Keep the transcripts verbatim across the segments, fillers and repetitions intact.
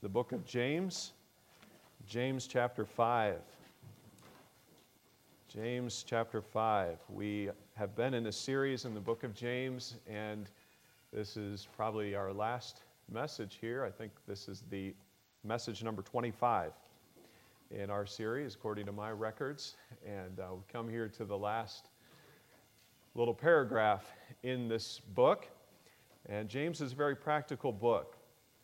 the book of James, James chapter five. James chapter five. We have been in a series in the book of James, and this is probably our last message here. I think this is the message number twenty-five in our series, according to my records. And uh, we come here to the last little paragraph in this book. And James is a very practical book.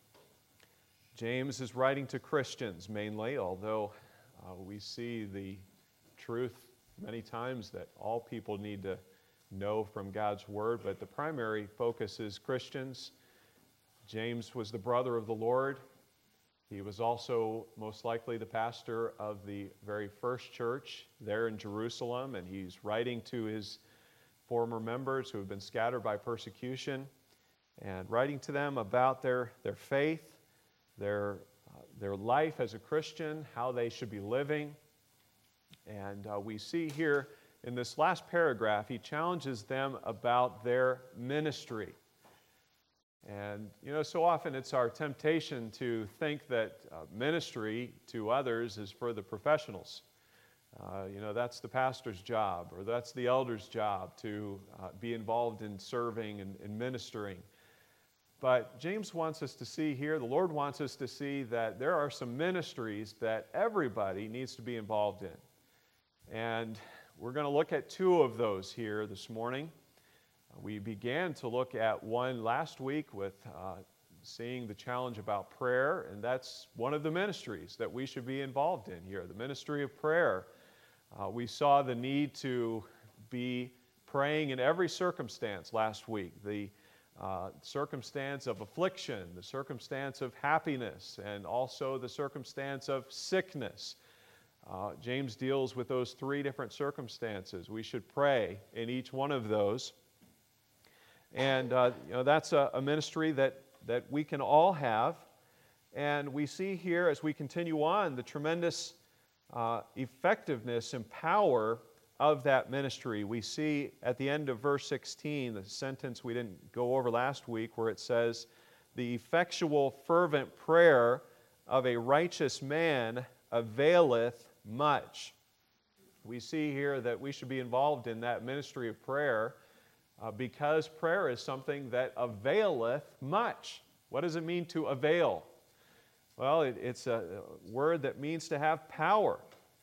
James is writing to Christians mainly, although uh, we see the truth many times that all people need to know from God's Word, but the primary focus is Christians. James was the brother of the Lord. He was also most likely the pastor of the very first church there in Jerusalem, and he's writing to his former members who have been scattered by persecution and writing to them about their, their faith, their, uh, their life as a Christian, how they should be living. And uh, we see here in this last paragraph, he challenges them about their ministry. And, you know, so often it's our temptation to think that uh, ministry to others is for the professionals. Uh, you know, that's the pastor's job, or that's the elder's job to uh, be involved in serving and, and ministering. But James wants us to see here, the Lord wants us to see that there are some ministries that everybody needs to be involved in. And we're going to look at two of those here this morning. We began to look at one last week with uh, seeing the challenge about prayer, and that's one of the ministries that we should be involved in here, the ministry of prayer. Uh, we saw the need to be praying in every circumstance last week, the uh, circumstance of affliction, the circumstance of happiness, and also the circumstance of sickness. Uh, James deals with those three different circumstances. We should pray in each one of those. And uh, you know, that's a, a ministry that, that we can all have. And we see here as we continue on the tremendous uh, effectiveness and power of that ministry. We see at the end of verse sixteen, the sentence we didn't go over last week, where it says, "The effectual fervent prayer of a righteous man availeth much." We see here that we should be involved in that ministry of prayer uh, because prayer is something that availeth much. What does it mean to avail? Well, it, it's a word that means to have power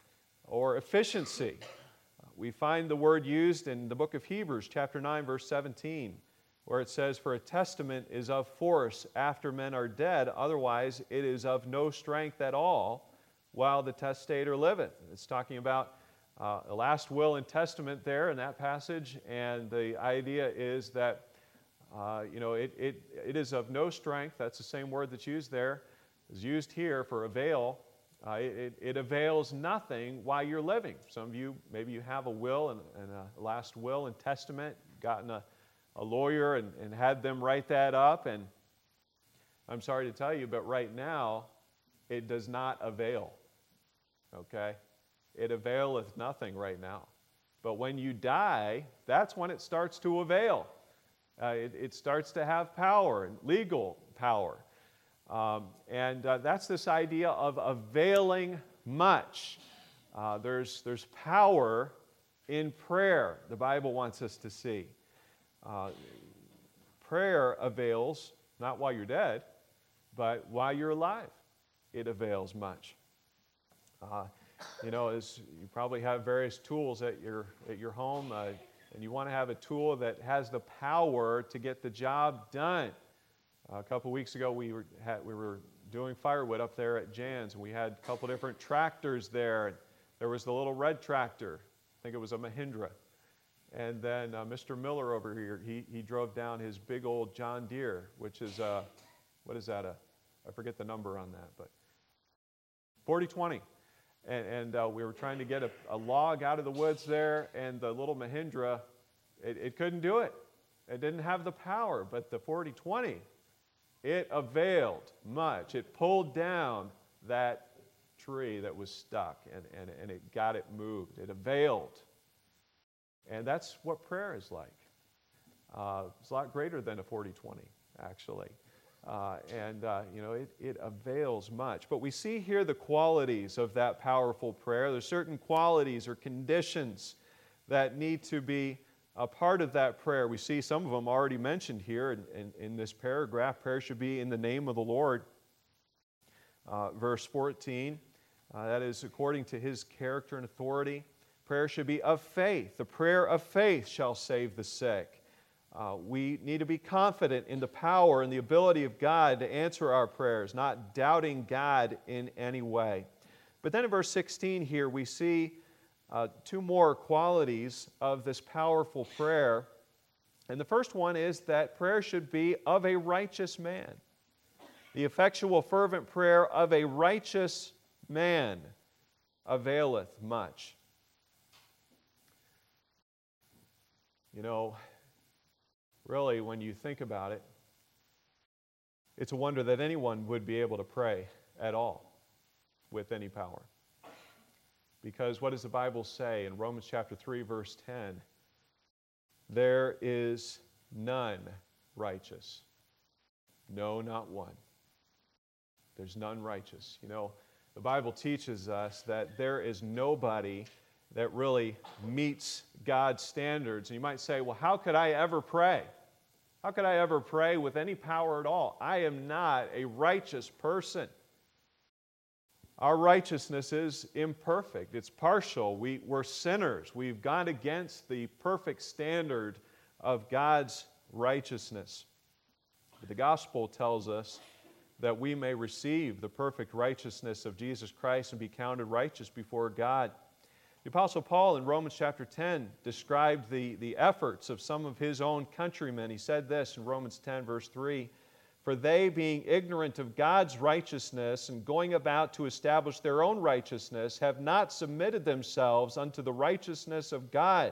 or efficiency. We find the word used in the book of Hebrews, chapter nine, verse seventeen, where it says, "For a testament is of force after men are dead, otherwise it is of no strength at all while the testator liveth." It's talking about uh, the last will and testament there in that passage, and the idea is that uh, you know it, it, it is of no strength. That's the same word that's used there, is used here for avail. Uh, it, it avails nothing while you're living. Some of you, maybe you have a will and, and a last will and testament, gotten a, a lawyer and, and had them write that up, and I'm sorry to tell you, but right now, it does not avail. Okay? It availeth nothing right now. But when you die, that's when it starts to avail. Uh, it, it starts to have power, legal power. Um, and uh, that's this idea of availing much. Uh, there's, there's power in prayer, the Bible wants us to see. Uh, prayer avails, not while you're dead, but while you're alive. It avails much. Uh, you know, as you probably have various tools at your, at your home, uh, and you want to have a tool that has the power to get the job done. Uh, a couple weeks ago, we were, had, we were doing firewood up there at Jan's, and we had a couple different tractors there. There was the little red tractor. I think it was a Mahindra. And then uh, Mister Miller over here, he, he drove down his big old John Deere, which is, uh, what is that? A, I forget the number on that, but forty twenty. And, and uh, we were trying to get a, a log out of the woods there, and the little Mahindra, it, it couldn't do it. It didn't have the power, but the forty twenty, it availed much. It pulled down that tree that was stuck, and, and, and it got it moved. It availed. And that's what prayer is like. Uh, it's a lot greater than a forty twenty, actually. Uh, and, uh, you know, it, it avails much. But we see here the qualities of that powerful prayer. There's certain qualities or conditions that need to be a part of that prayer. We see some of them already mentioned here in, in, in this paragraph. Prayer should be in the name of the Lord. Uh, verse fourteen, uh, that is according to His character and authority. Prayer should be of faith. The prayer of faith shall save the sick. Uh, we need to be confident in the power and the ability of God to answer our prayers, not doubting God in any way. But then in verse sixteen here, we see uh, two more qualities of this powerful prayer. And the first one is that prayer should be of a righteous man. The effectual, fervent prayer of a righteous man availeth much. You know, really, when you think about it, it's a wonder that anyone would be able to pray at all with any power. Because what does the Bible say in Romans chapter three, verse ten? There is none righteous. No, not one. There's none righteous. You know, the Bible teaches us that there is nobody that really meets God's standards. And you might say, well, how could I ever pray? How could I ever pray with any power at all? I am not a righteous person. Our righteousness is imperfect. It's partial. We, we're sinners. We've gone against the perfect standard of God's righteousness. But the gospel tells us that we may receive the perfect righteousness of Jesus Christ and be counted righteous before God. The Apostle Paul in Romans chapter ten described the, the efforts of some of his own countrymen. He said this in Romans ten, verse three, "For they, being ignorant of God's righteousness and going about to establish their own righteousness, have not submitted themselves unto the righteousness of God."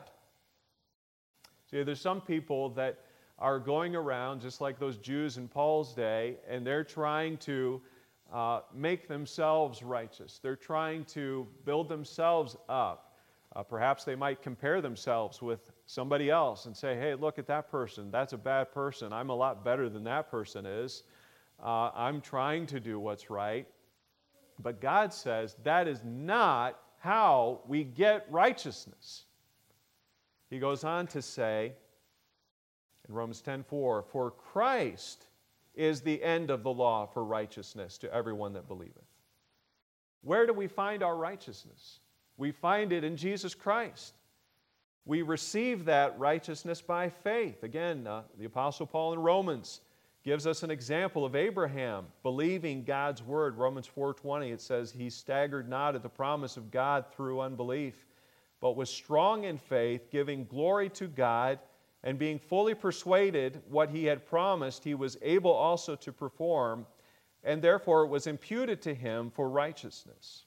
See, there's some people that are going around, just like those Jews in Paul's day, and they're trying to uh, make themselves righteous. They're trying to build themselves up. Uh, perhaps they might compare themselves with somebody else and say, hey, look at that person. That's a bad person. I'm a lot better than that person is. Uh, I'm trying to do what's right. But God says that is not how we get righteousness. He goes on to say in Romans ten four, "For Christ is the end of the law for righteousness to everyone that believeth." Where do we find our righteousness? We find it in Jesus Christ. We receive that righteousness by faith. Again, uh, the Apostle Paul in Romans gives us an example of Abraham believing God's word. Romans four twenty, it says, "He staggered not at the promise of God through unbelief, but was strong in faith, giving glory to God, and being fully persuaded what he had promised, he was able also to perform, and therefore it was imputed to him for righteousness."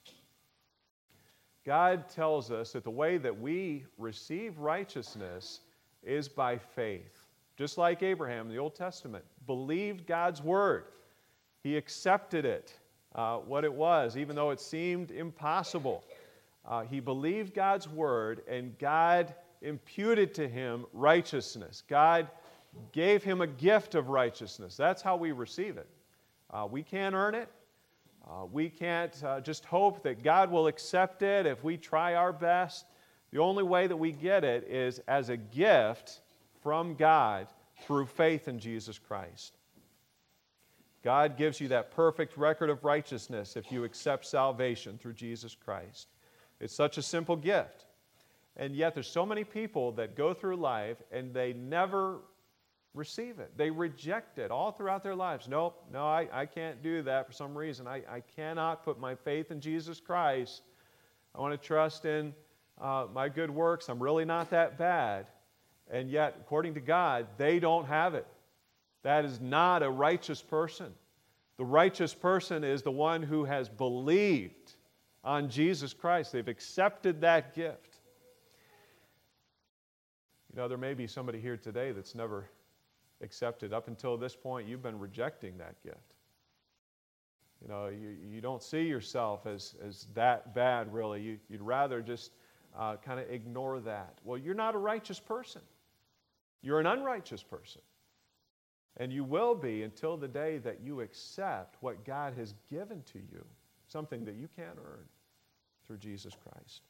God tells us that the way that we receive righteousness is by faith. Just like Abraham in the Old Testament believed God's word. He accepted it, uh, what it was, even though it seemed impossible. Uh, he believed God's word, and God imputed to him righteousness. God gave him a gift of righteousness. That's how we receive it. Uh, we can't earn it. Uh, we can't uh, just hope that God will accept it if we try our best. The only way that we get it is as a gift from God through faith in Jesus Christ. God gives you that perfect record of righteousness if you accept salvation through Jesus Christ. It's such a simple gift. And yet there's so many people that go through life and they never receive it. They reject it all throughout their lives. Nope, no, I, I can't do that for some reason. I, I cannot put my faith in Jesus Christ. I want to trust in uh, my good works. I'm really not that bad. And yet, according to God, they don't have it. That is not a righteous person. The righteous person is the one who has believed on Jesus Christ. They've accepted that gift. You know, there may be somebody here today that's never accepted. Up until this point, you've been rejecting that gift. You know, you, you don't see yourself as, as that bad, really. You, you'd rather just uh, kind of ignore that. Well, you're not a righteous person. You're an unrighteous person. And you will be until the day that you accept what God has given to you, something that you can't earn through Jesus Christ.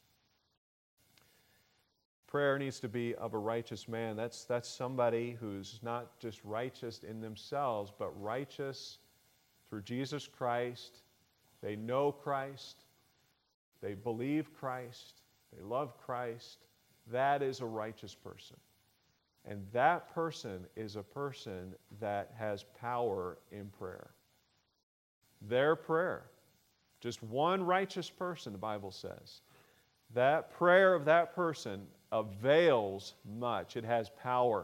Prayer needs to be of a righteous man. That's, that's somebody who's not just righteous in themselves, but righteous through Jesus Christ. They know Christ. They believe Christ. They love Christ. That is a righteous person. And that person is a person that has power in prayer. Their prayer, just one righteous person, the Bible says, that prayer of that person avails much. It has power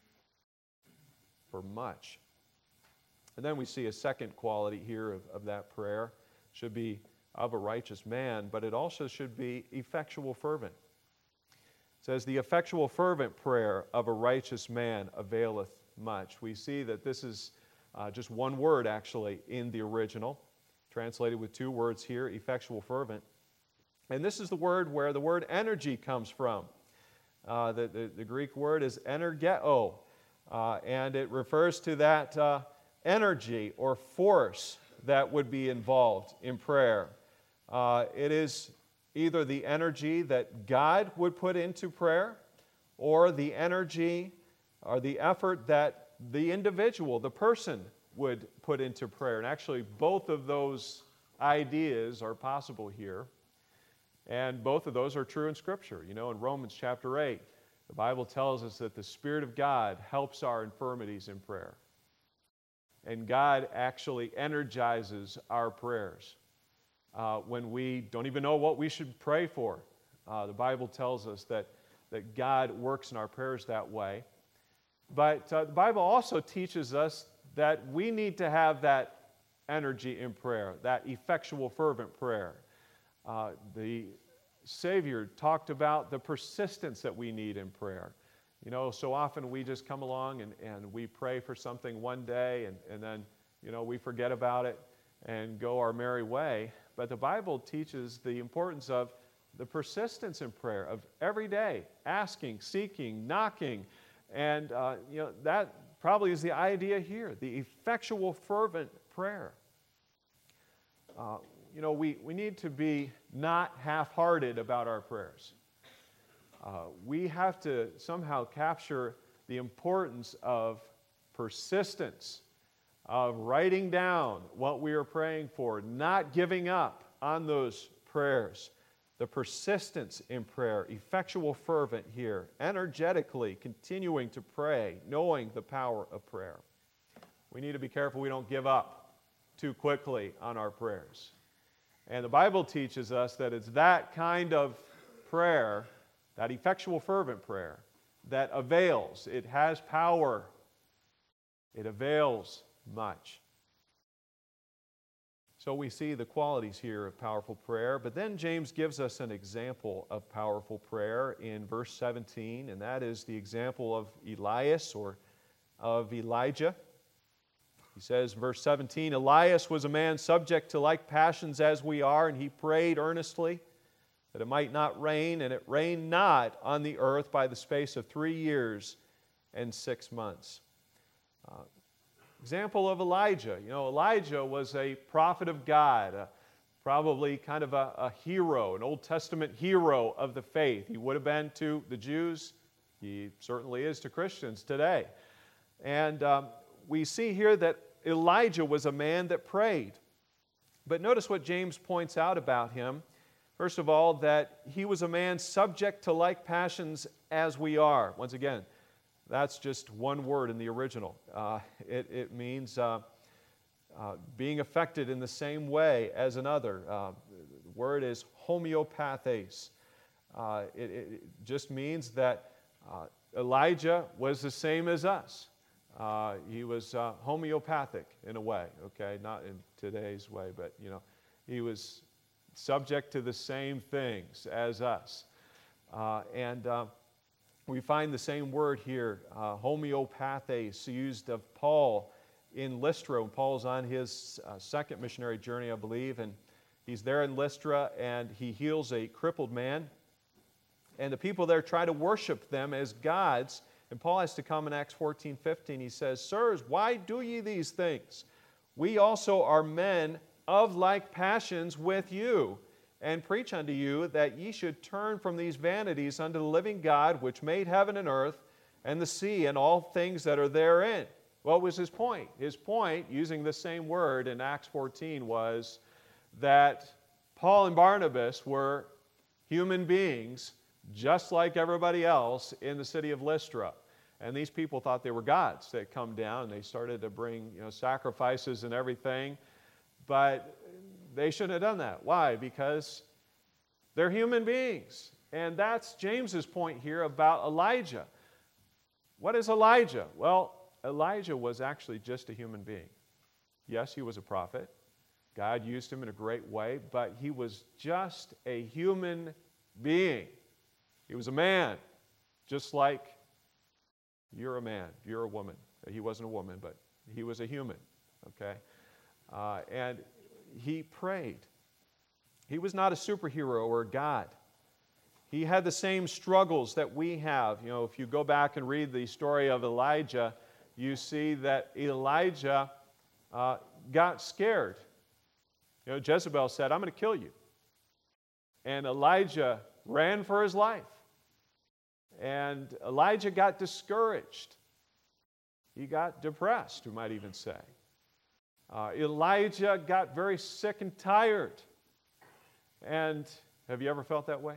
for much. And then we see a second quality here of, of that prayer. It should be of a righteous man, but it also should be effectual, fervent. It says, the effectual, fervent prayer of a righteous man availeth much. We see that this is uh, just one word, actually, in the original, translated with two words here, effectual, fervent. And this is the word where the word energy comes from. Uh, the, the, the Greek word is energeo, uh, and it refers to that uh, energy or force that would be involved in prayer. Uh, it is either the energy that God would put into prayer, or the energy or the effort that the individual, the person, would put into prayer. And actually, both of those ideas are possible here. And both of those are true in Scripture. You know, in Romans chapter eight, the Bible tells us that the Spirit of God helps our infirmities in prayer. And God actually energizes our prayers. Uh, when we don't even know what we should pray for, uh, the Bible tells us that, that God works in our prayers that way. But uh, the Bible also teaches us that we need to have that energy in prayer, that effectual, fervent prayer. Uh, the Savior talked about the persistence that we need in prayer. You know, so often we just come along and, and we pray for something one day and, and then, you know, we forget about it and go our merry way. But the Bible teaches the importance of the persistence in prayer, of every day asking, seeking, knocking. And, uh, you know, that probably is the idea here, the effectual, fervent prayer. Uh, you know, we, we need to be not half-hearted about our prayers. Uh, we have to somehow capture the importance of persistence, of writing down what we are praying for, not giving up on those prayers. The persistence in prayer, effectual, fervent here, energetically continuing to pray, knowing the power of prayer. We need to be careful we don't give up too quickly on our prayers. And the Bible teaches us that it's that kind of prayer, that effectual, fervent prayer, that avails. It has power. It avails much. So we see the qualities here of powerful prayer, but then James gives us an example of powerful prayer in verse seventeen, and that is the example of Elias or of Elijah. He says, verse seventeen, Elias was a man subject to like passions as we are, and he prayed earnestly that it might not rain, and it rained not on the earth by the space of three years and six months. Uh, example of Elijah. You know, Elijah was a prophet of God, uh, probably kind of a, a hero, an Old Testament hero of the faith. He would have been to the Jews. He certainly is to Christians today. And um, we see here that Elijah was a man that prayed. But notice what James points out about him. First of all, that he was a man subject to like passions as we are. Once again, that's just one word in the original. Uh, it, it means uh, uh, being affected in the same way as another. Uh, the word is homeopathes. Uh, it, it just means that uh, Elijah was the same as us. Uh, he was uh, homeopathic in a way, okay? Not in today's way, but, you know, he was subject to the same things as us. Uh, and uh, we find the same word here, uh, homeopathes, used of Paul in Lystra. When Paul's on his uh, second missionary journey, I believe, and he's there in Lystra, and he heals a crippled man. And the people there try to worship them as gods And Paul has to come in Acts fourteen fifteen. He says, Sirs, why do ye these things? We also are men of like passions with you, and preach unto you that ye should turn from these vanities unto the living God, which made heaven and earth, and the sea, and all things that are therein. What was his point? His point, using the same word in Acts fourteen, was that Paul and Barnabas were human beings just like everybody else in the city of Lystra. And these people thought they were gods. They'd come down and they started to bring, you know, sacrifices and everything. But they shouldn't have done that. Why? Because they're human beings. And that's James's point here about Elijah. What is Elijah? Well, Elijah was actually just a human being. Yes, he was a prophet. God used him in a great way, but he was just a human being. He was a man, just like you're a man, you're a woman. He wasn't a woman, but he was a human, okay? Uh, and he prayed. He was not a superhero or a god. He had the same struggles that we have. You know, if you go back and read the story of Elijah, you see that Elijah uh, got scared. You know, Jezebel said, I'm going to kill you. And Elijah ran for his life. And Elijah got discouraged. He got depressed, we might even say. Uh, Elijah got very sick and tired. And have you ever felt that way?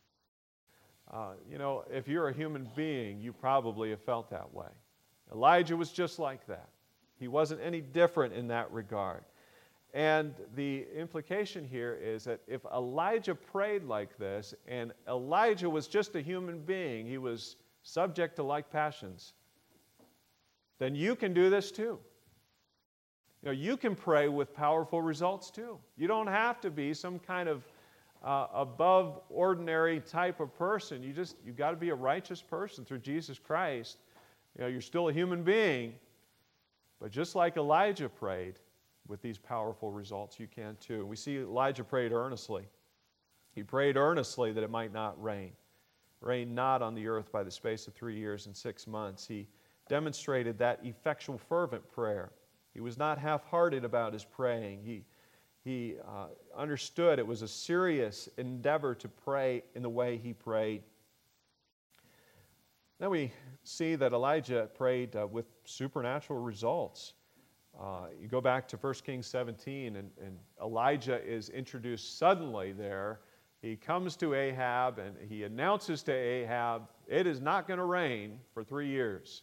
Uh, you know, if you're a human being, you probably have felt that way. Elijah was just like that. He wasn't any different in that regard. And the implication here is that if Elijah prayed like this, and Elijah was just a human being, he was subject to like passions, then you can do this too. You know, you can pray with powerful results too. You don't have to be some kind of uh, above ordinary type of person. You just, you've got to be a righteous person through Jesus Christ. You know, you're still a human being, but just like Elijah prayed, with these powerful results, you can too. We see Elijah prayed earnestly. He prayed earnestly that it might not rain. Rain not on the earth by the space of three years and six months. He demonstrated that effectual, fervent prayer. He was not half-hearted about his praying. He, he uh, understood it was a serious endeavor to pray in the way he prayed. Then we see that Elijah prayed uh, with supernatural results. Uh, you go back to First Kings seventeen, and, and Elijah is introduced suddenly there. He comes to Ahab, and he announces to Ahab, it is not going to rain for three years.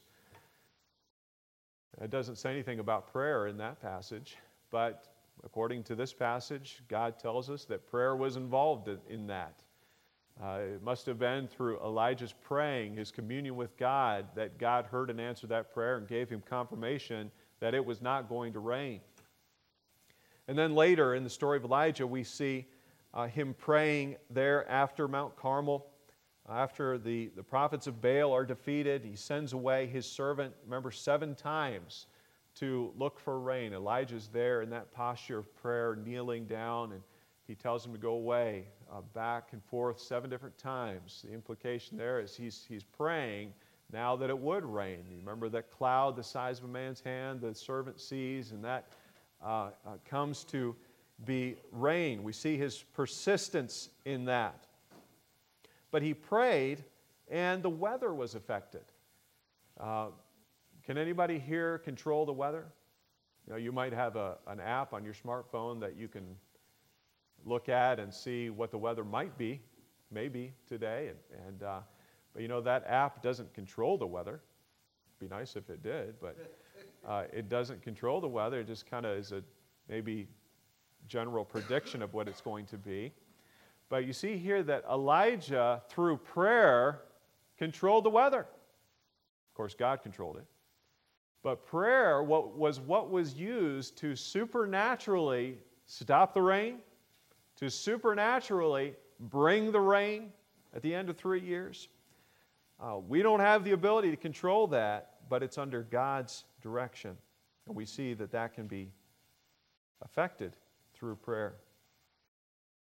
It doesn't say anything about prayer in that passage, but according to this passage, God tells us that prayer was involved in, in that. Uh, it must have been through Elijah's praying, his communion with God, that God heard and answered that prayer and gave him confirmation that it was not going to rain. And then later in the story of Elijah, we see uh, him praying there after Mount Carmel. After the, the prophets of Baal are defeated, he sends away his servant, remember, seven times to look for rain. Elijah's there in that posture of prayer, kneeling down, and he tells him to go away, uh, back and forth seven different times. The implication there is he's, he's praying now that it would rain. You remember that cloud the size of a man's hand the servant sees, and that uh, uh, comes to be rain. We see his persistence in that. But he prayed, and the weather was affected. Uh, can anybody here control the weather? You know, you might have a, an app on your smartphone that you can look at and see what the weather might be, maybe today, and, and uh, but you know, that app doesn't control the weather. It'd be nice if it did, but uh, it doesn't control the weather. It just kind of is a maybe general prediction of what it's going to be. But you see here that Elijah, through prayer, controlled the weather. Of course, God controlled it. But prayer what was what was used to supernaturally stop the rain, to supernaturally bring the rain at the end of three years. Uh, we don't have the ability to control that, but it's under God's direction. And we see that that can be affected through prayer.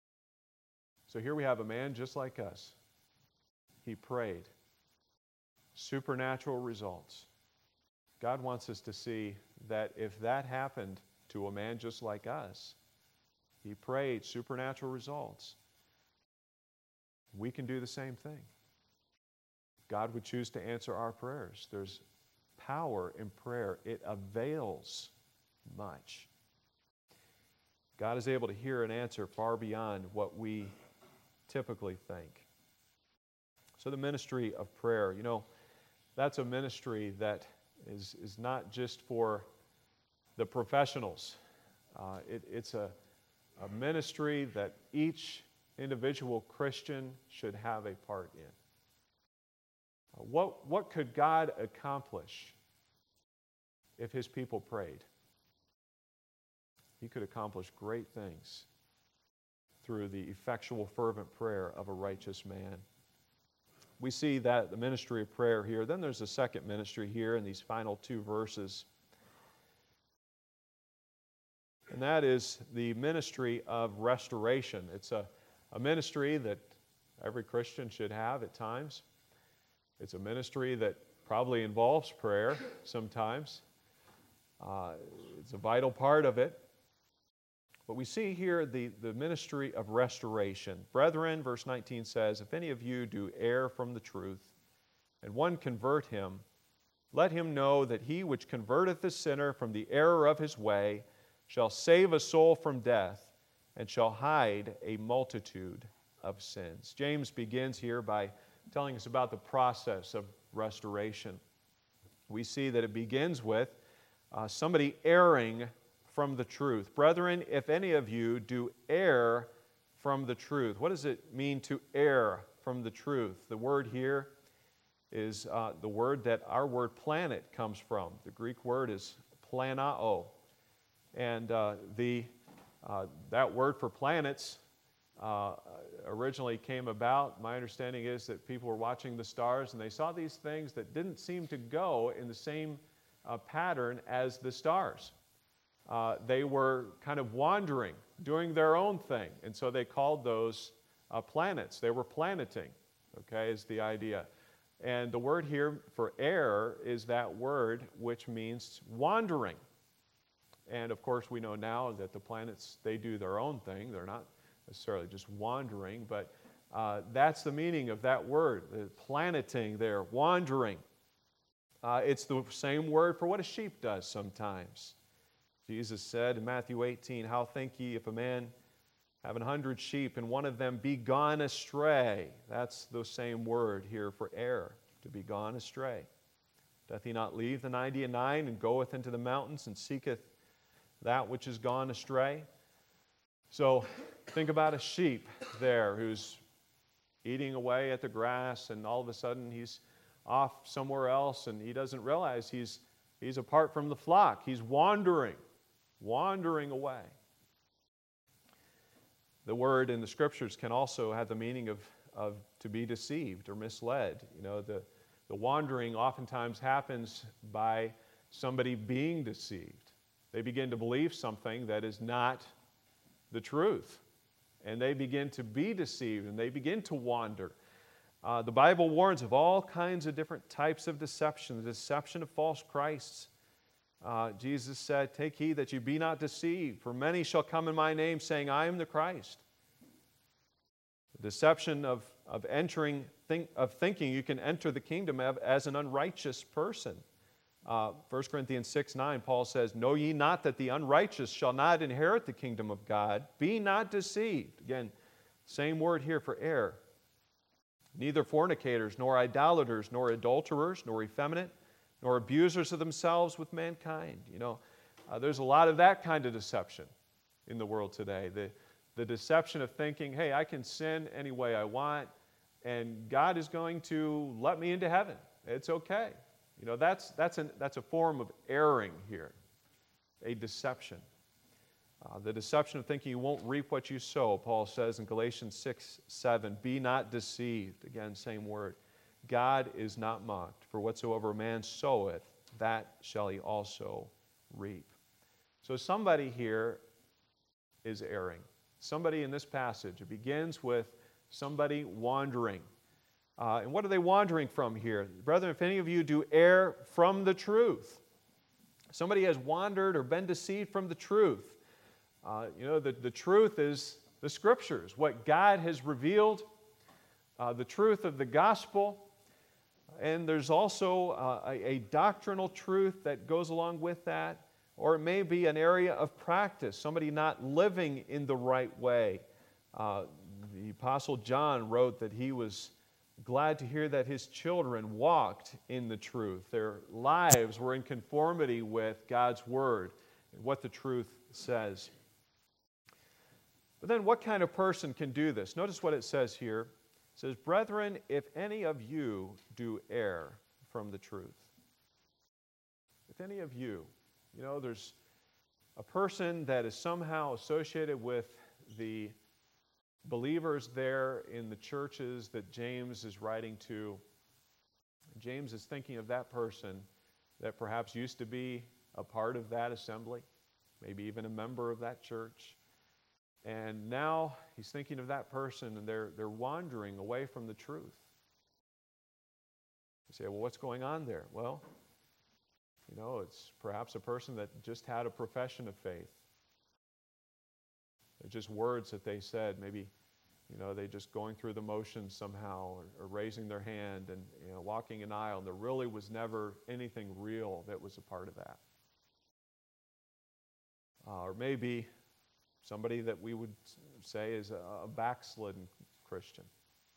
So here we have a man just like us. He prayed. supernatural results. God wants us to see that if that happened to a man just like us, he prayed supernatural results, we can do the same thing. God would choose to answer our prayers. There's power in prayer. It avails much. God is able to hear and answer far beyond what we typically think. So the ministry of prayer, you know, that's a ministry that is, is not just for the professionals. Uh, it, it's a, a ministry that each individual Christian should have a part in. Uh, what, what could God accomplish if His people prayed? He could accomplish great things through the effectual, fervent prayer of a righteous man. We see that the ministry of prayer here. Then there's a second ministry here in these final two verses. And that is the ministry of restoration. It's a, a ministry that every Christian should have at times. It's a ministry that probably involves prayer sometimes. Uh, it's a vital part of it. But we see here the, the ministry of restoration. Brethren, verse nineteen says, if any of you do err from the truth, and one convert him, let him know that he which converteth the sinner from the error of his way shall save a soul from death, and shall hide a multitude of sins. James begins here by telling us about the process of restoration. We see that it begins with uh, somebody erring from the truth. Brethren, if any of you do err from the truth. What does it mean to err from the truth? The word here is uh, the word that our word planet comes from. The Greek word is planao. And uh, the, uh, that word for planets uh, originally came about. My understanding is that people were watching the stars and they saw these things that didn't seem to go in the same uh, pattern as the stars. Uh, they were kind of wandering, doing their own thing. And so they called those uh, planets. They were planeting, okay, is the idea. And the word here for err is that word which means wandering. And of course we know now that the planets, they do their own thing. They're not necessarily just wandering, but uh, that's the meaning of that word, the planeting there, wandering. Uh, it's the same word for what a sheep does sometimes. Jesus said in Matthew eighteen, how think ye if a man have an hundred sheep and one of them be gone astray? That's the same word here for err, to be gone astray. Doth he not leave the ninety and nine and goeth into the mountains and seeketh that which is gone astray? So think about a sheep there who's eating away at the grass, and all of a sudden he's off somewhere else and he doesn't realize he's, he's apart from the flock. He's wandering. Wandering away. The word in the Scriptures can also have the meaning of, of to be deceived or misled. You know, the, the wandering oftentimes happens by somebody being deceived. They begin to believe something that is not the truth. And they begin to be deceived and they begin to wander. Uh, the Bible warns of all kinds of different types of deception, the deception of false Christs. Uh, Jesus said, take heed that you be not deceived, for many shall come in my name, saying, I am the Christ. The deception of, of entering, think, of thinking you can enter the kingdom of, as an unrighteous person. Uh, First Corinthians six nine, Paul says, know ye not that the unrighteous shall not inherit the kingdom of God? Be not deceived. Again, same word here for err. Neither fornicators, nor idolaters, nor adulterers, nor effeminate, nor abusers of themselves with mankind. You know, uh, there's a lot of that kind of deception in the world today. The, the deception of thinking, hey, I can sin any way I want, and God is going to let me into heaven. It's okay. You know, that's, that's, an, that's a form of erring here, a deception. Uh, the deception of thinking you won't reap what you sow, Paul says in Galatians six seven, be not deceived. Again, same word. God is not mocked, for whatsoever a man soweth, that shall he also reap. So somebody here is erring. Somebody in this passage, it begins with somebody wandering. Uh, and what are they wandering from here? Brethren, if any of you do err from the truth. Somebody has wandered or been deceived from the truth. Uh, you know, the, the truth is the Scriptures, what God has revealed, uh, the truth of the gospel. And there's also uh, a, a doctrinal truth that goes along with that. Or it may be an area of practice, somebody not living in the right way. Uh, the Apostle John wrote that he was glad to hear that his children walked in the truth. Their lives were in conformity with God's Word and what the truth says. But then what kind of person can do this? Notice what it says here. It says, "Brethren, if any of you do err from the truth." If any of you, you know, there's a person that is somehow associated with the believers there in the churches that James is writing to. James is thinking of that person that perhaps used to be a part of that assembly, maybe even a member of that church. And now he's thinking of that person and they're, they're wandering away from the truth. You say, well, what's going on there? Well, you know, it's perhaps a person that just had a profession of faith. They're just words that they said, maybe, you know, they just going through the motions somehow, or, or raising their hand and, you know, walking an aisle, and there really was never anything real that was a part of that. Uh, or maybe somebody that we would say is a, a backslidden Christian.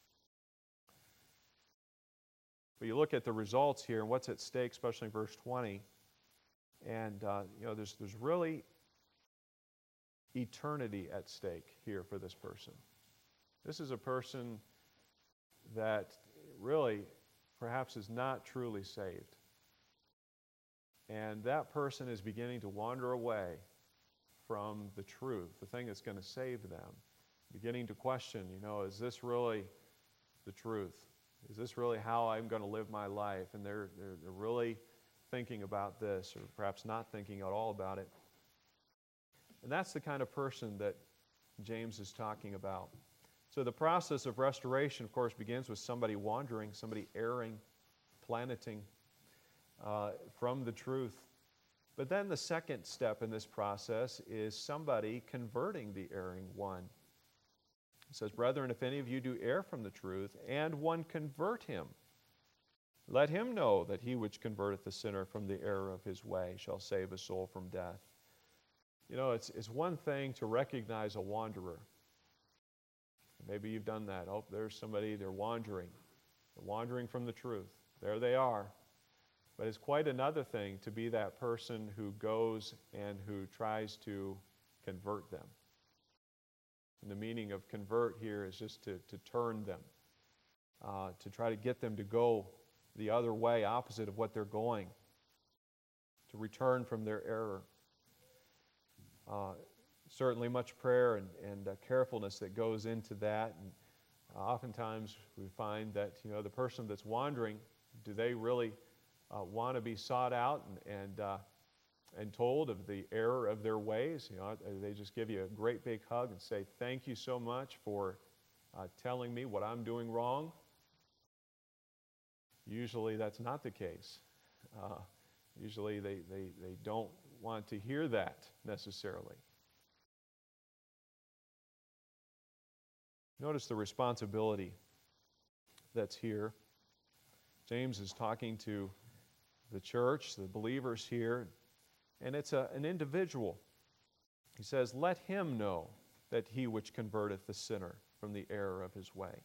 But you look at the results here and what's at stake, especially in verse twenty, and uh, you know, there's there's really eternity at stake here for this person. This is a person that really perhaps is not truly saved. And that person is beginning to wander away from the truth, the thing that's going to save them. Beginning to question, you know, is this really the truth? Is this really how I'm going to live my life? And they're, they're, they're really thinking about this, or perhaps not thinking at all about it. And that's the kind of person that James is talking about. So the process of restoration, of course, begins with somebody wandering, somebody erring, planeting uh, from the truth. But then the second step in this process is somebody converting the erring one. It says, "Brethren, if any of you do err from the truth, and one convert him, let him know that he which converteth the sinner from the error of his way shall save a soul from death." You know, it's, it's one thing to recognize a wanderer. Maybe you've done that. Oh, there's somebody, they're wandering. They're wandering from the truth. There they are. But it's quite another thing to be that person who goes and who tries to convert them. And the meaning of convert here is just to, to turn them, uh, to try to get them to go the other way, opposite of what they're going, to return from their error. Uh, certainly much prayer and, and uh, carefulness that goes into that. And uh, oftentimes we find that, you know, the person that's wandering, do they really uh, want to be sought out and and, uh, and told of the error of their ways? You know, they just give you a great big hug and say, "Thank you so much for uh, telling me what I'm doing wrong." Usually that's not the case. Uh, usually they, they, they don't want to hear that necessarily. Notice the responsibility that's here. James is talking to the church, the believers here, and it's a, an individual. He says, "Let him know that he which converteth the sinner from the error of his way."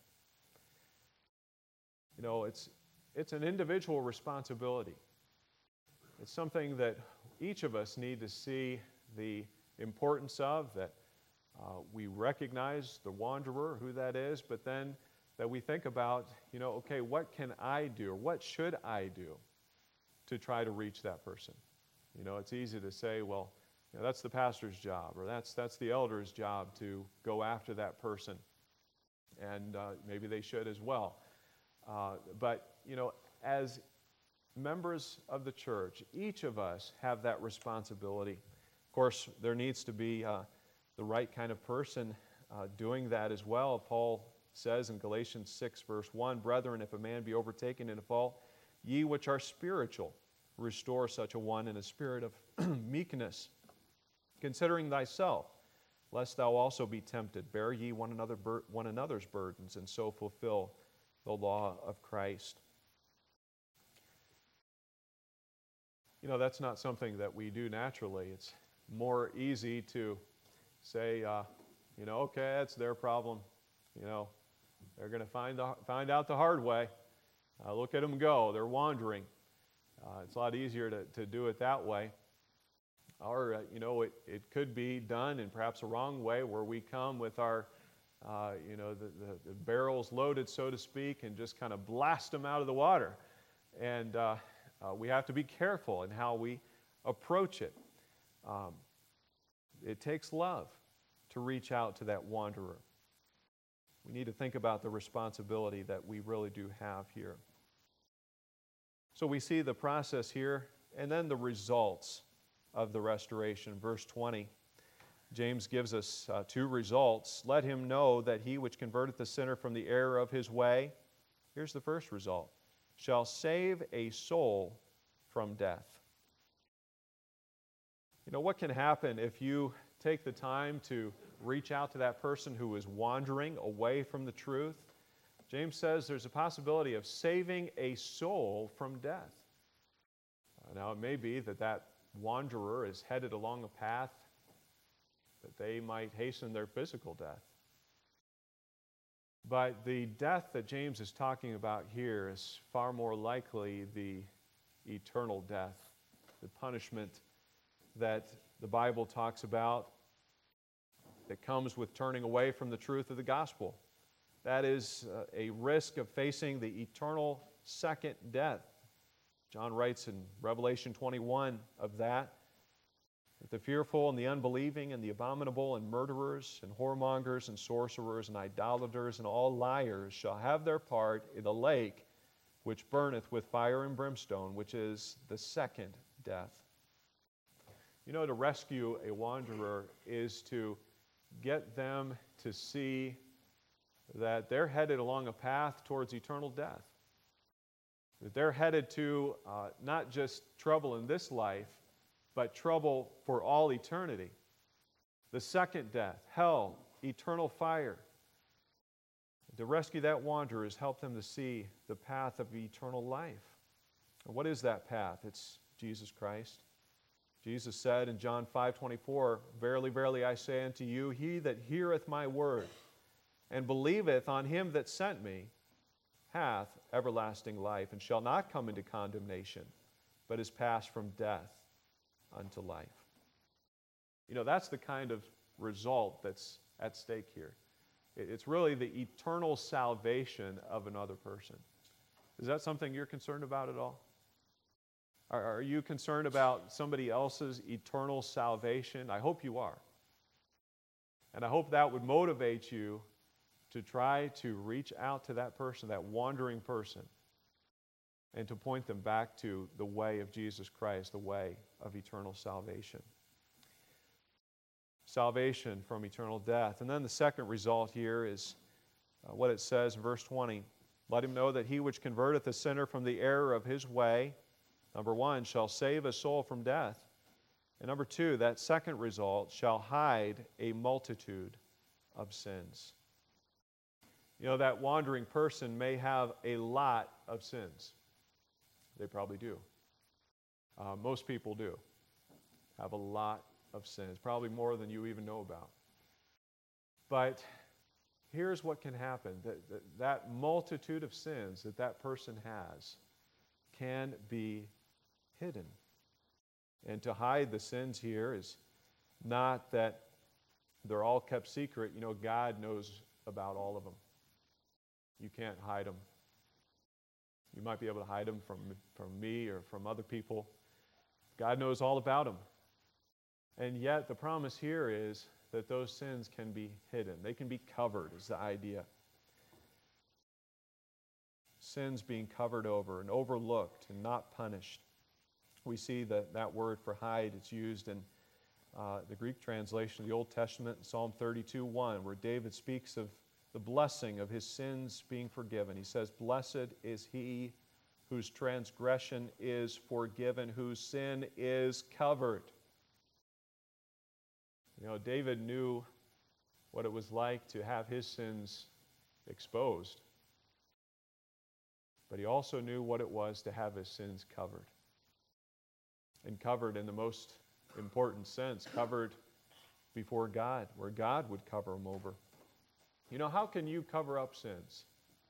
You know, it's it's an individual responsibility. It's something that each of us need to see the importance of, that uh, we recognize the wanderer, who that is, but then that we think about, you know, okay, what can I do, or what should I do to try to reach that person? You know, it's easy to say, well, you know, that's the pastor's job, or that's that's the elder's job to go after that person, and uh, maybe they should as well. Uh, but, you know, as members of the church, each of us have that responsibility. Of course, there needs to be uh, the right kind of person uh, doing that as well. Paul says in Galatians six, verse one, "Brethren, if a man be overtaken in a fault, ye which are spiritual, restore such a one in a spirit of meekness, considering thyself, lest thou also be tempted. Bear ye one another bur- one another's burdens, and so fulfill the law of Christ." You know, that's not something that we do naturally. It's more easy to say, uh, you know, okay, that's their problem. You know, they're going to find the, find out the hard way. Uh, look at them go. They're wandering. Uh, it's a lot easier to, to do it that way. Or, uh, you know, it, it could be done in perhaps a wrong way where we come with our, uh, you know, the, the, the barrels loaded, so to speak, and just kind of blast them out of the water. And uh, uh, we have to be careful in how we approach it. Um, it takes love to reach out to that wanderer. We need to think about the responsibility that we really do have here. So we see the process here, and then the results of the restoration. Verse twenty, James gives us uh, two results. "Let him know that he which converteth the sinner from the error of his way," here's the first result, "shall save a soul from death." You know, what can happen if you take the time to reach out to that person who is wandering away from the truth? James says there's a possibility of saving a soul from death. Uh, now, it may be that that wanderer is headed along a path that they might hasten their physical death. But the death that James is talking about here is far more likely the eternal death, the punishment that the Bible talks about that comes with turning away from the truth of the gospel. That is uh, a risk of facing the eternal second death. John writes in Revelation twenty-one of that, that the fearful and the unbelieving and the abominable and murderers and whoremongers and sorcerers and idolaters and all liars shall have their part in the lake which burneth with fire and brimstone, which is the second death. You know, to rescue a wanderer is to get them to see that they're headed along a path towards eternal death. That they're headed to uh, not just trouble in this life, but trouble for all eternity. The second death, hell, eternal fire. To rescue that wanderer is help them to see the path of eternal life. And what is that path? It's Jesus Christ. Jesus said in John five twenty-four, "Verily, verily, I say unto you, he that heareth my word and believeth on him that sent me hath everlasting life, and shall not come into condemnation, but is passed from death unto life." You know, that's the kind of result that's at stake here. It's really the eternal salvation of another person. Is that something you're concerned about at all? Are, are you concerned about somebody else's eternal salvation? I hope you are. And I hope that would motivate you to try to reach out to that person, that wandering person, and to point them back to the way of Jesus Christ, the way of eternal salvation. Salvation from eternal death. And then the second result here is uh, what it says in verse twenty. "Let him know that he which converteth a sinner from the error of his way," number one, "shall save a soul from death." And number two, that second result, "shall hide a multitude of sins." You know, that wandering person may have a lot of sins. They probably do. Uh, most people do have a lot of sins, probably more than you even know about. But here's what can happen. That, that, that multitude of sins that that person has can be hidden. And to hide the sins here is not that they're all kept secret. You know, God knows about all of them. You can't hide them. You might be able to hide them from, from me or from other people. God knows all about them. And yet the promise here is that those sins can be hidden. They can be covered, is the idea. Sins being covered over and overlooked and not punished. We see that that word for hide, it's used in uh, the Greek translation of the Old Testament, Psalm thirty-two one, where David speaks of the blessing of his sins being forgiven. He says, "Blessed is he whose transgression is forgiven, whose sin is covered." You know, David knew what it was like to have his sins exposed, but he also knew what it was to have his sins covered. And covered in the most important sense, covered before God, where God would cover them over. You know, how can you cover up sins?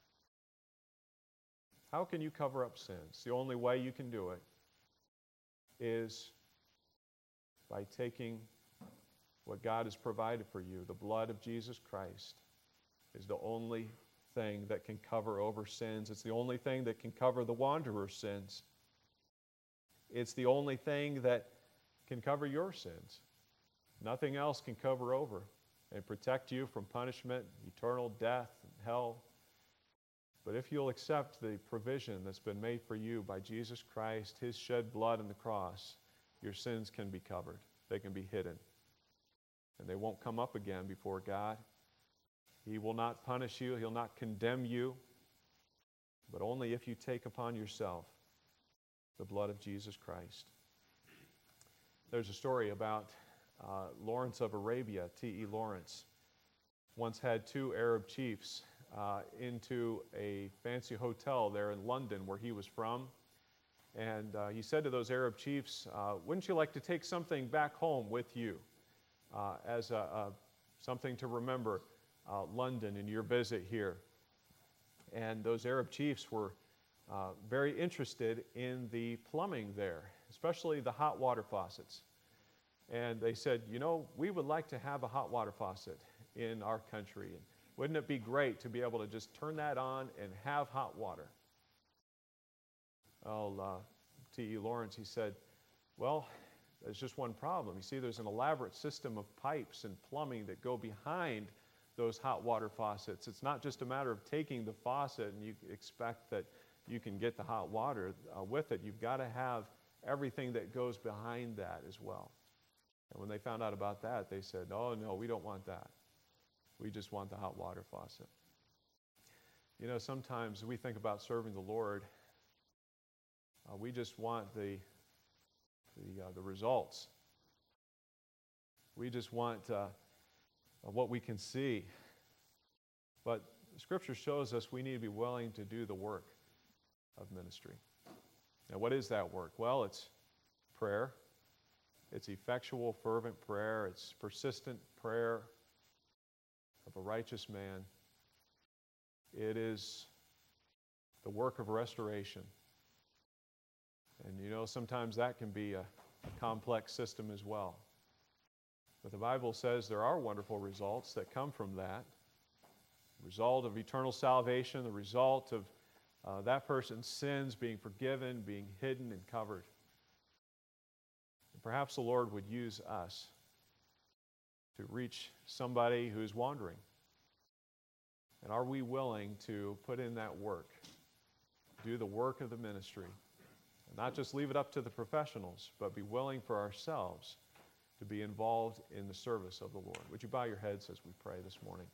How can you cover up sins? The only way you can do it is by taking what God has provided for you. The blood of Jesus Christ is the only thing that can cover over sins. It's the only thing that can cover the wanderer's sins. It's the only thing that can cover your sins. Nothing else can cover over and protect you from punishment, eternal death, and hell. But if you'll accept the provision that's been made for you by Jesus Christ, his shed blood on the cross, your sins can be covered. They can be hidden. And they won't come up again before God. He will not punish you. He'll not condemn you. But only if you take upon yourself the blood of Jesus Christ. There's a story about uh, Lawrence of Arabia, T E Lawrence, once had two Arab chiefs uh, into a fancy hotel there in London where he was from. And uh, he said to those Arab chiefs, uh, wouldn't you like to take something back home with you uh, as a, a, something to remember uh, London and your visit here? And those Arab chiefs were uh, very interested in the plumbing there, especially the hot water faucets. And they said, you know, we would like to have a hot water faucet in our country. And wouldn't it be great to be able to just turn that on and have hot water? Well, uh, T E Lawrence, he said, well, there's just one problem. You see, there's an elaborate system of pipes and plumbing that go behind those hot water faucets. It's not just a matter of taking the faucet and you expect that you can get the hot water uh, with it. You've got to have everything that goes behind that as well. And when they found out about that, they said, oh, no, we don't want that. We just want the hot water faucet. You know, sometimes we think about serving the Lord, uh, we just want the, the, uh, the results. We just want uh, what we can see. But Scripture shows us we need to be willing to do the work of ministry. Now, what is that work? Well, it's prayer. It's effectual, fervent prayer. It's persistent prayer of a righteous man. It is the work of restoration. And you know, sometimes that can be a, a complex system as well. But the Bible says there are wonderful results that come from that. The result of eternal salvation, the result of uh, that person's sins being forgiven, being hidden and covered. Perhaps the Lord would use us to reach somebody who's wandering. And are we willing to put in that work, do the work of the ministry, and not just leave it up to the professionals, but be willing for ourselves to be involved in the service of the Lord? Would you bow your heads as we pray this morning?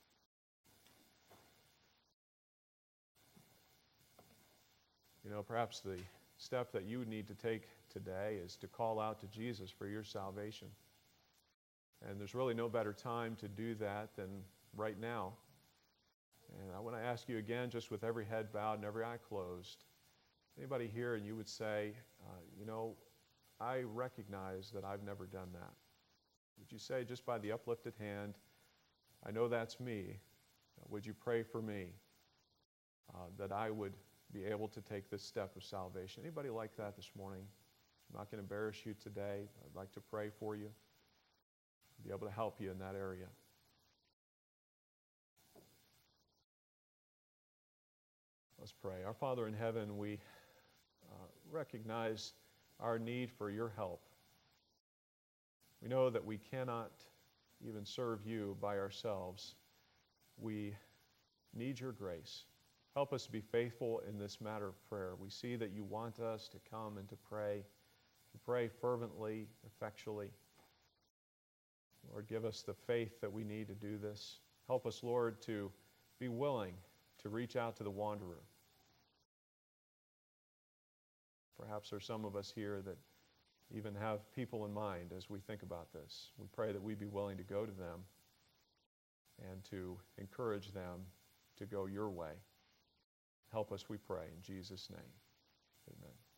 You know, perhaps the step that you would need to take today is to call out to Jesus for your salvation. And there's really no better time to do that than right now. And I want to ask you again, just with every head bowed and every eye closed, anybody here and you would say, uh, you know, I recognize that I've never done that. Would you say just by the uplifted hand, I know that's me. Would you pray for me uh, that I would be able to take this step of salvation? Anybody like that this morning? I'm not going to embarrass you today. I'd like to pray for you, be able to help you in that area. Let's pray. Our Father in heaven, we uh, recognize our need for your help. We know that we cannot even serve you by ourselves. We need your grace. Help us to be faithful in this matter of prayer. We see that you want us to come and to pray, to pray fervently, effectually. Lord, give us the faith that we need to do this. Help us, Lord, to be willing to reach out to the wanderer. Perhaps there's some of us here that even have people in mind as we think about this. We pray that we be willing to go to them and to encourage them to go your way. Help us, we pray, in Jesus' name. Amen.